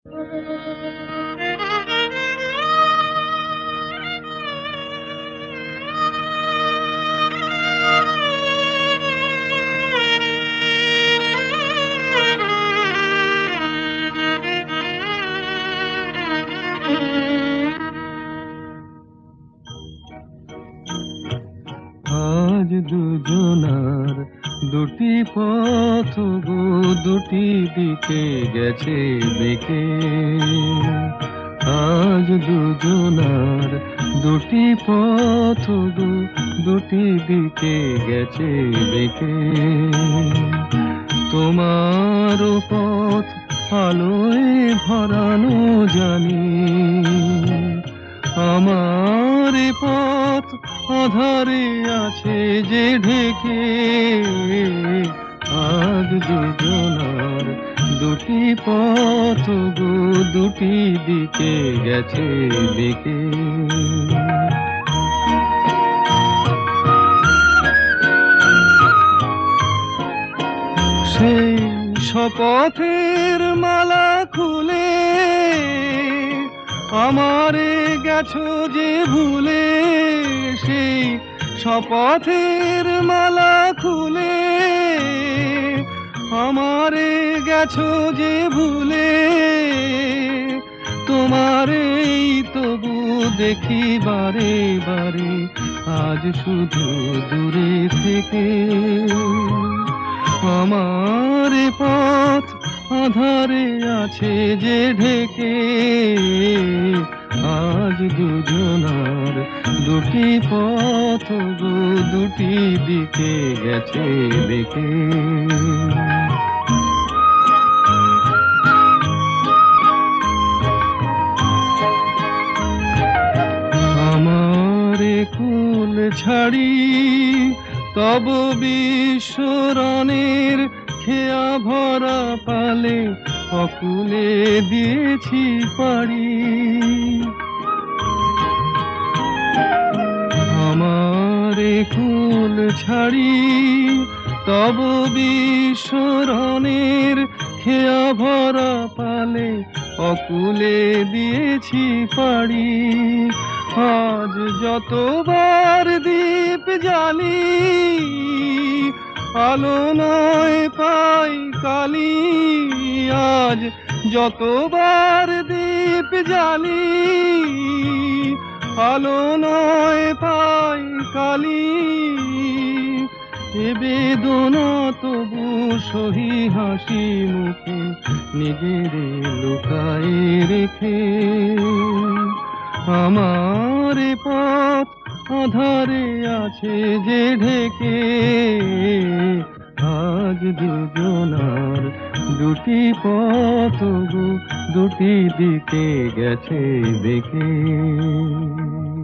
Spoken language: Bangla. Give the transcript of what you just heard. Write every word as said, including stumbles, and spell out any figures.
আজ দুজনার দুটি পথ গো, দুটি দিকে গেছে বেঁকে। আজ দুজনার দুটি পথ গো, দুটি দিকে গেছে বেঁকে। তোমার পথ আলোয় ভরানো জানি, আমার পথ আধারে আছে যে ঢেকে। আজ দুজনার দুটি পথ গো, দুটি দিকে গেছে বেঁকে। সেই শপথের মালা খুলে আমারে গেছো যে ভুলে। সেই শপথের মালা খুলে আমারে গেছো যে ভুলে। তোমারেই তবু দেখি বারে বারে, আজ শুধু দূরে থেকে। আমার পথ আধারে আছে যে ঢেকে। আজ দুজনার দুটি পথ গো, দুটি দিকে গেছে বেঁকে। আমারে কুল ছাড়ি তব বিশ্বরণের খেয়া ভরা পালে অকুলে দিয়েছি পাড়ি। আমারে কুল ছাড়ি তব বিশ্বরণের খেয়া ভরা পালে অকুলে দিয়েছি পাড়ি। আজ যতবার দীপ জ্বালি আলো নয় পাই কালি। আজ যতবার দীপ জ্বালি আলো নয় পাই কালি। এ বেদনা তবু সহি হাসি মুখে নিজের লুকায়ে রেখে। আমার পথ আধারে আছে যে ঢেকে। আজ দুজনার দুটি পথ গো, দুটি দিকে গেছে বেঁকে।